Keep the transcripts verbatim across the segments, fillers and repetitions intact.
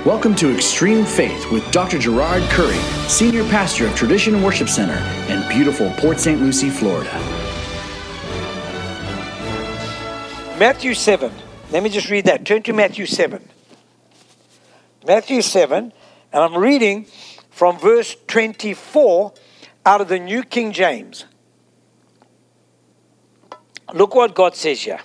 Welcome to Extreme Faith with Doctor Gerard Curry, Senior Pastor of Tradition Worship Center in beautiful Port Saint Lucie, Florida. Matthew seven. Let me just read that. Turn to Matthew seven. Matthew seven, and I'm reading from verse twenty-four out of the New King James. Look what God says here.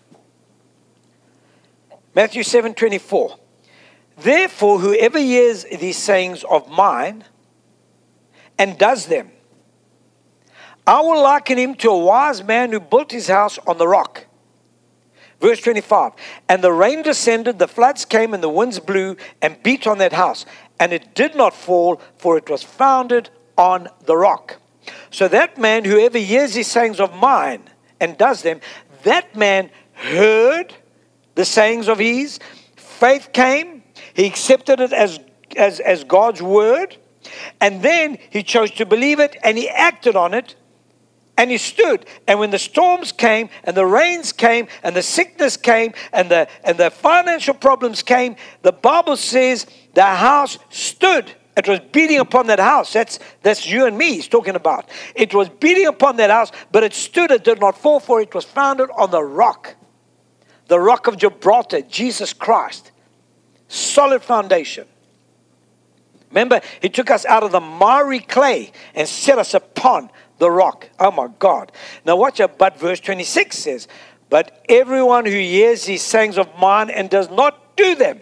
Matthew seven twenty-four. Therefore, whoever hears these sayings of mine and does them, I will liken him to a wise man who built his house on the rock. Verse twenty-five. And the rain descended, the floods came, and the winds blew and beat on that house. And it did not fall, for it was founded on the rock. So that man, whoever hears these sayings of mine and does them, that man heard the sayings of his, faith came, he accepted it as, as, as God's word, and then he chose to believe it, and he acted on it, and he stood. And when the storms came, and the rains came, and the sickness came, and the, and the financial problems came, the Bible says the house stood. It was beating upon that house. That's, that's you and me he's talking about. It was beating upon that house, but it stood, it did not fall, for it was founded on the rock. The rock of Gibraltar, Jesus Christ. Solid foundation. Remember, he took us out of the miry clay and set us upon the rock. Oh my God. Now watch out, but verse twenty-six says, but everyone who hears these sayings of mine and does not do them.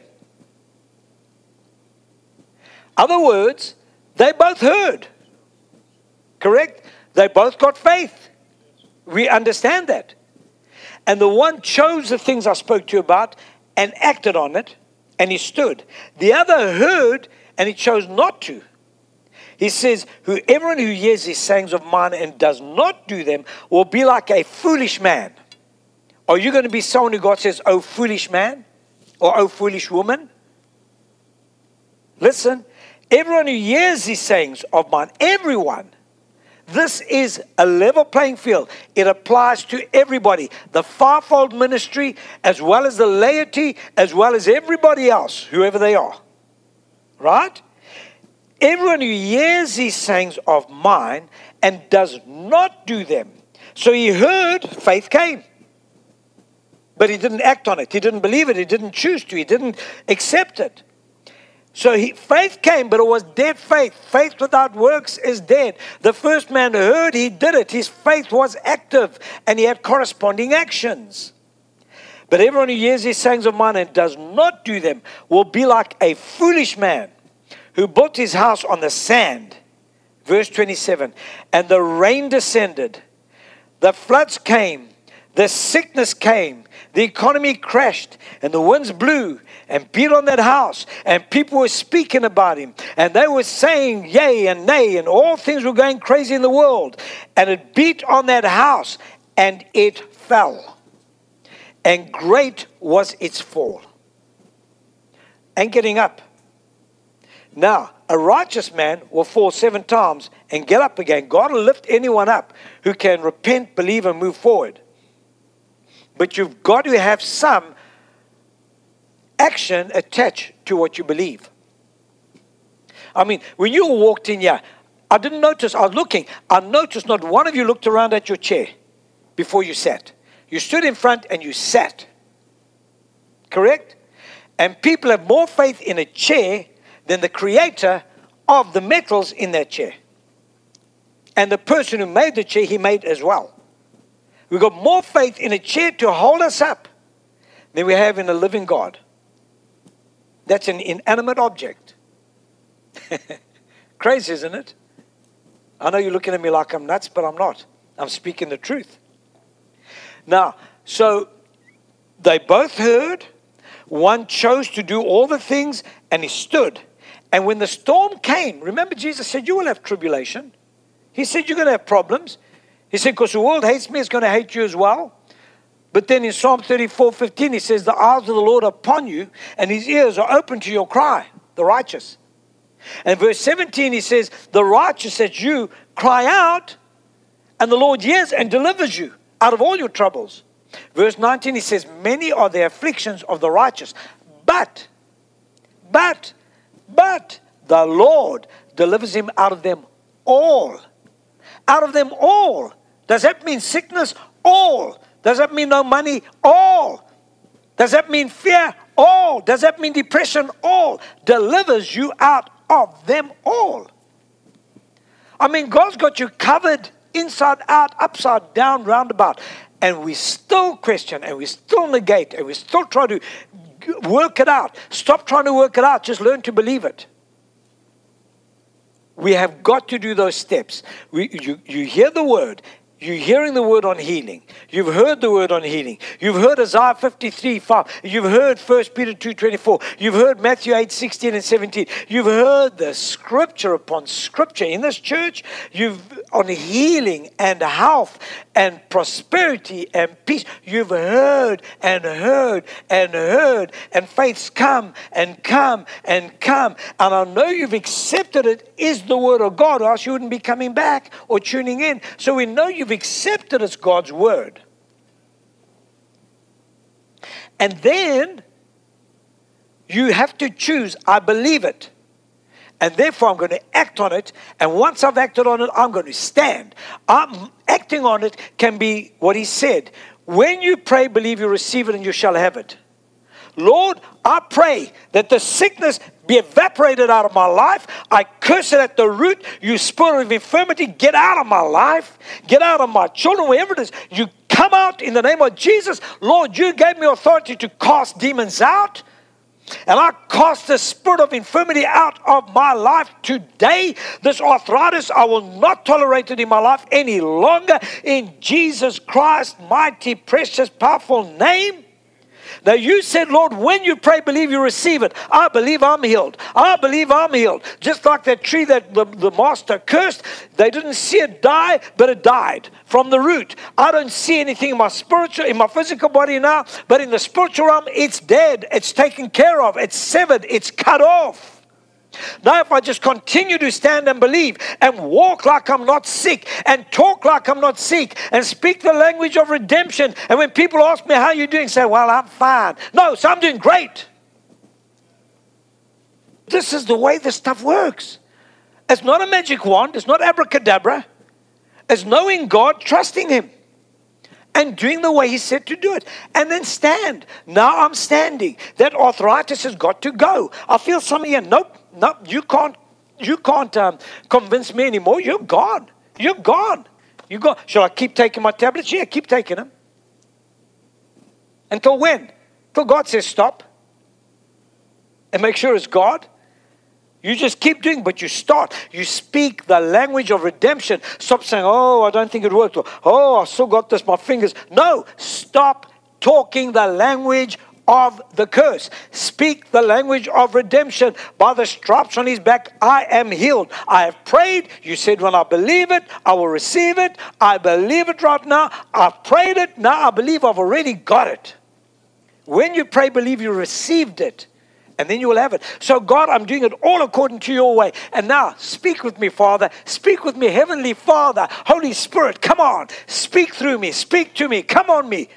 Other words, they both heard. Correct? They both got faith. We understand that. And the one chose the things I spoke to you about and acted on it, and he stood. The other heard, and he chose not to. He says, whoever who hears these sayings of mine and does not do them will be like a foolish man. Are you going to be someone who God says, oh foolish man, or oh foolish woman? Listen, everyone who hears these sayings of mine, everyone, this is a level playing field. It applies to everybody. The fivefold ministry, as well as the laity, as well as everybody else, whoever they are. Right? Everyone who hears these sayings of mine and does not do them. So he heard, faith came. But he didn't act on it. He didn't believe it. He didn't choose to. He didn't accept it. So he, faith came, but it was dead faith. Faith without works is dead. The first man heard, he did it. His faith was active, and he had corresponding actions. But everyone who hears these sayings of mine and does not do them will be like a foolish man who built his house on the sand. Verse twenty-seven. And the rain descended, the floods came, the sickness came, the economy crashed, and the winds blew and beat on that house, and people were speaking about him, and they were saying yea and nay, and all things were going crazy in the world, and it beat on that house, and it fell, and great was its fall. And getting up. Now, a righteous man will fall seven times and get up again. God will lift anyone up who can repent, believe, and move forward. But you've got to have some action attached to what you believe. I mean, when you walked in here, I didn't notice, I was looking, I noticed not one of you looked around at your chair before you sat. You stood in front and you sat. Correct? And people have more faith in a chair than the creator of the metals in that chair. And the person who made the chair, he made as well. We've got more faith in a chair to hold us up than we have in a living God. That's an inanimate object. Crazy, isn't it? I know you're looking at me like I'm nuts, but I'm not. I'm speaking the truth. Now, so they both heard. One chose to do all the things, and he stood. And when the storm came, remember Jesus said, you will have tribulation. He said, you're going to have problems. He said, because the world hates me, it's going to hate you as well. But then in Psalm thirty-four fifteen, he says, the eyes of the Lord are upon you, and his ears are open to your cry, the righteous. And verse seventeen, he says, the righteous as you cry out, and the Lord hears and delivers you out of all your troubles. Verse nineteen, he says, many are the afflictions of the righteous, but But, but the Lord delivers him out of them all. Out of them all. Does that mean sickness? All. Does that mean no money? All. Does that mean fear? All. Does that mean depression? All. Delivers you out of them all. I mean, God's got you covered inside out, upside down, roundabout. And we still question, and we still negate, and we still try to work it out. Stop trying to work it out. Just learn to believe it. We have got to do those steps. We, you, you hear the word. You're hearing the word on healing. You've heard the word on healing. You've heard Isaiah fifty-three, five. You've heard First Peter two, twenty-four. You've heard Matthew eight, sixteen and seventeen. You've heard the scripture upon scripture in this church. You've on healing and health and prosperity and peace. You've heard and heard and heard. And faith's come and come and come. And I know you've accepted it is the word of God, or else you wouldn't be coming back or tuning in. So we know you've accepted as God's word. And then you have to choose, I believe it. And therefore I'm going to act on it. And once I've acted on it, I'm going to stand. I'm, acting on it can be what he said. When you pray, believe you receive it and you shall have it. Lord, I pray that the sickness be evaporated out of my life. I curse it at the root. You spirit of infirmity, get out of my life. Get out of my children, wherever it is. You come out in the name of Jesus. Lord, you gave me authority to cast demons out. And I cast the spirit of infirmity out of my life today. This arthritis, I will not tolerate it in my life any longer. In Jesus Christ's mighty, precious, powerful name. Now you said, Lord, when you pray, believe you receive it. I believe I'm healed. I believe I'm healed. Just like that tree that the, the master cursed, they didn't see it die, but it died from the root. I don't see anything in my spiritual, in my physical body now, but in the spiritual realm, it's dead. It's taken care of. It's severed. It's cut off. Now, if I just continue to stand and believe and walk like I'm not sick and talk like I'm not sick and speak the language of redemption, and when people ask me, how are you doing? Say, well, I'm fine. No, so I'm doing great. This is the way this stuff works. It's not a magic wand. It's not abracadabra. It's knowing God, trusting Him, and doing the way He said to do it. And then stand. Now I'm standing. That arthritis has got to go. I feel some here. Nope. Nope. You can't, you can't um, convince me anymore. You're gone. You're gone. You go. Shall I keep taking my tablets? Yeah, keep taking them. Until when? Till God says stop. And make sure it's God. You just keep doing, but you start. You speak the language of redemption. Stop saying, oh, I don't think it worked. Or, oh, I still got this, my fingers. No, stop talking the language of the curse. Speak the language of redemption. By the stripes on His back, I am healed. I have prayed. You said, when I believe it, I will receive it. I believe it right now. I've prayed it. Now I believe I've already got it. When you pray, believe you received it. And then you will have it. So God, I'm doing it all according to your way. And now, speak with me, Father. Speak with me, Heavenly Father. Holy Spirit, come on. Speak through me. Speak to me. Come on me.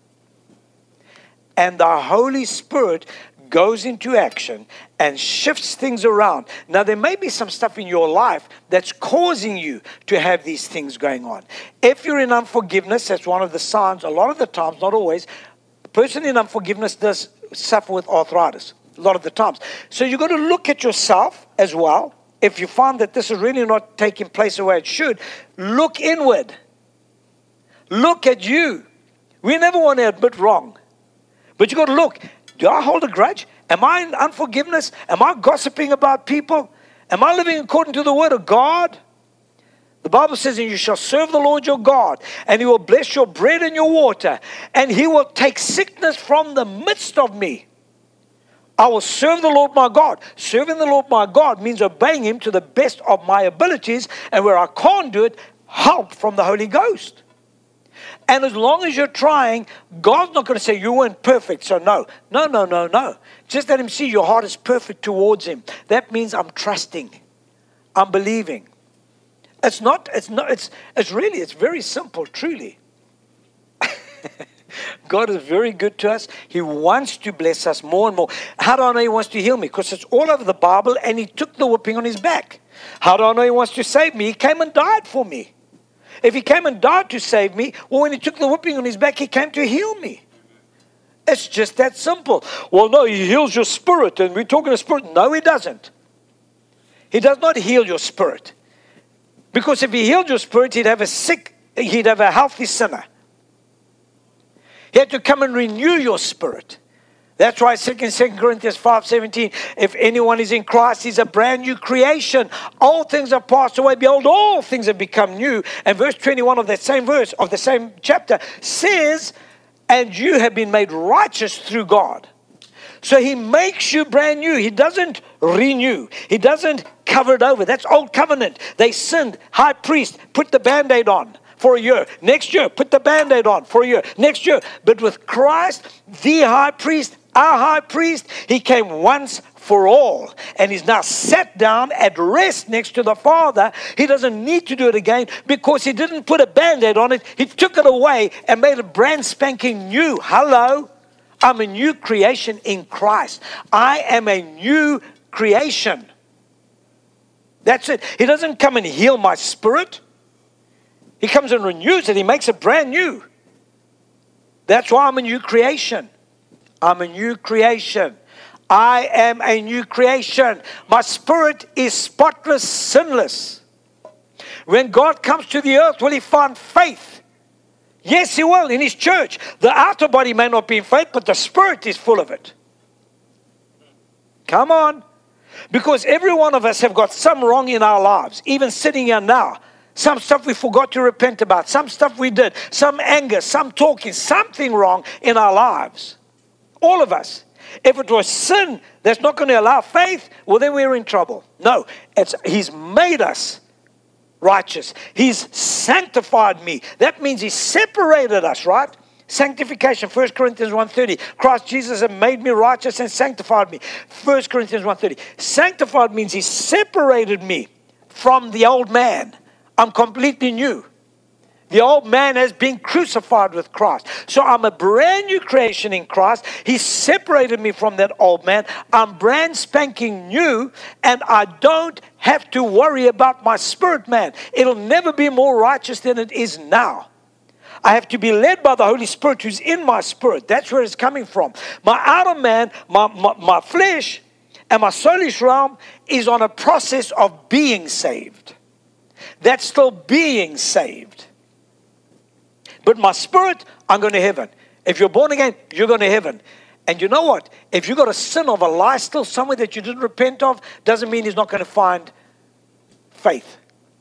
And the Holy Spirit goes into action and shifts things around. Now, there may be some stuff in your life that's causing you to have these things going on. If you're in unforgiveness, that's one of the signs. A lot of the times, not always, a person in unforgiveness does suffer with arthritis. A lot of the times. So you've got to look at yourself as well. If you find that this is really not taking place the way it should, look inward. Look at you. We never want to admit wrong. But you've got to look. Do I hold a grudge? Am I in unforgiveness? Am I gossiping about people? Am I living according to the word of God? The Bible says, and you shall serve the Lord your God, and He will bless your bread and your water, and He will take sickness from the midst of me. I will serve the Lord my God. Serving the Lord my God means obeying Him to the best of my abilities. And where I can't do it, help from the Holy Ghost. And as long as you're trying, God's not going to say you weren't perfect. So no, no, no, no, no. Just let Him see your heart is perfect towards Him. That means I'm trusting. I'm believing. It's not, it's not, it's, it's really, it's very simple, truly. God is very good to us. He wants to bless us more and more. How do I know He wants to heal me? Because it's all over the Bible, and He took the whipping on His back. How do I know He wants to save me? He came and died for me. If He came and died to save me, well, when He took the whipping on His back, He came to heal me. It's just that simple. Well, no, He heals your spirit, and we're talking a spirit. No, He doesn't. He does not heal your spirit. Because if He healed your spirit, He'd have a sick, He'd have a healthy sinner. He had to come and renew your spirit. That's why Second Corinthians five seventeen, if anyone is in Christ, he's a brand new creation. All things have passed away. Behold, all things have become new. And verse twenty-one of that same verse, of the same chapter, says, and you have been made righteous through God. So He makes you brand new. He doesn't renew. He doesn't cover it over. That's old covenant. They sinned. High priest, put the Band-Aid on for a year. Next year, put the Band-Aid on for a year. Next year. But with Christ, the high priest, our high priest, He came once for all. And He's now sat down at rest next to the Father. He doesn't need to do it again because He didn't put a Band-Aid on it. He took it away and made it brand spanking new. Hello? I'm a new creation in Christ. I am a new creation. That's it. He doesn't come and heal my spirit. He comes and renews it. He makes it brand new. That's why I'm a new creation. I'm a new creation. I am a new creation. My spirit is spotless, sinless. When God comes to the earth, will He find faith? Yes, He will, in His church. The outer body may not be in faith, but the spirit is full of it. Come on. Because every one of us have got some wrong in our lives, even sitting here now. Some stuff we forgot to repent about. Some stuff we did. Some anger, some talking, something wrong in our lives. All of us. If it was sin that's not going to allow faith, well, then we're in trouble. No, it's He's made us righteous. He's sanctified me. That means He separated us, right? Sanctification, First Corinthians one thirty. Christ Jesus has made me righteous and sanctified me. First Corinthians one thirty. Sanctified means He separated me from the old man. I'm completely new. The old man has been crucified with Christ. So I'm a brand new creation in Christ. He separated me from that old man. I'm brand spanking new, and I don't have to worry about my spirit man. It'll never be more righteous than it is now. I have to be led by the Holy Spirit who's in my spirit. That's where it's coming from. My outer man, my, my, my flesh, and my soulish realm is on a process of being saved. That's still being saved. But my spirit, I'm going to heaven. If you're born again, you're going to heaven. And you know what? If you got a sin of a lie still somewhere that you didn't repent of, doesn't mean He's not going to find faith.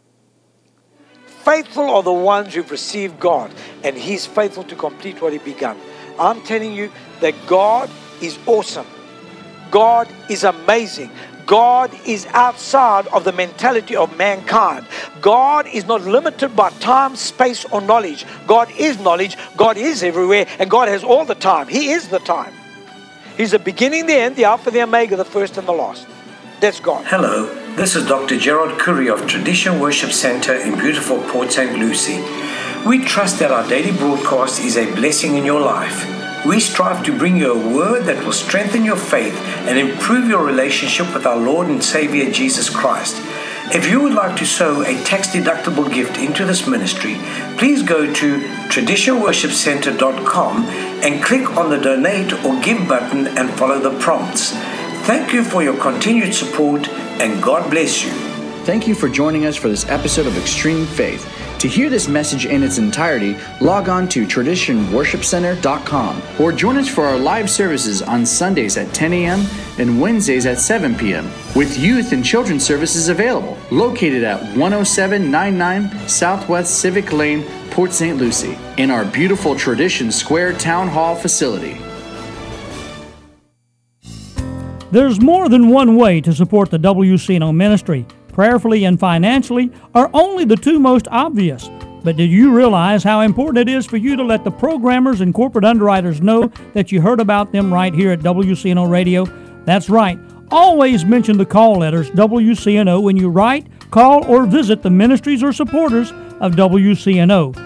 Faithful are the ones who've received God, and He's faithful to complete what He begun. I'm telling you that God is awesome. God is amazing. God is outside of the mentality of mankind. God is not limited by time, space, or knowledge. God is knowledge. God is everywhere, and God has all the time. He is the time. He's the beginning, the end, the Alpha, the Omega, the first and the last. That's God. Hello, this is Doctor Gerard Curry of Tradition Worship Center in beautiful Port Saint Lucie. We trust that our daily broadcast is a blessing in your life. We strive to bring you a word that will strengthen your faith and improve your relationship with our Lord and Savior Jesus Christ. If you would like to sow a tax-deductible gift into this ministry, please go to tradition worship center dot com and click on the donate or give button and follow the prompts. Thank you for your continued support, and God bless you. Thank you for joining us for this episode of Extreme Faith. To hear this message in its entirety, log on to tradition worship center dot com or join us for our live services on Sundays at ten a.m. and Wednesdays at seven p.m. with youth and children's services available, located at one oh seven ninety-nine Southwest Civic Lane, Port Saint Lucie, in our beautiful Tradition Square Town Hall facility. There's more than one way to support the W C N O ministry. Prayerfully and financially are only the two most obvious. But did you realize how important it is for you to let the programmers and corporate underwriters know that you heard about them right here at W C N O Radio? That's right. Always mention the call letters W C N O when you write, call, or visit the ministries or supporters of W C N O.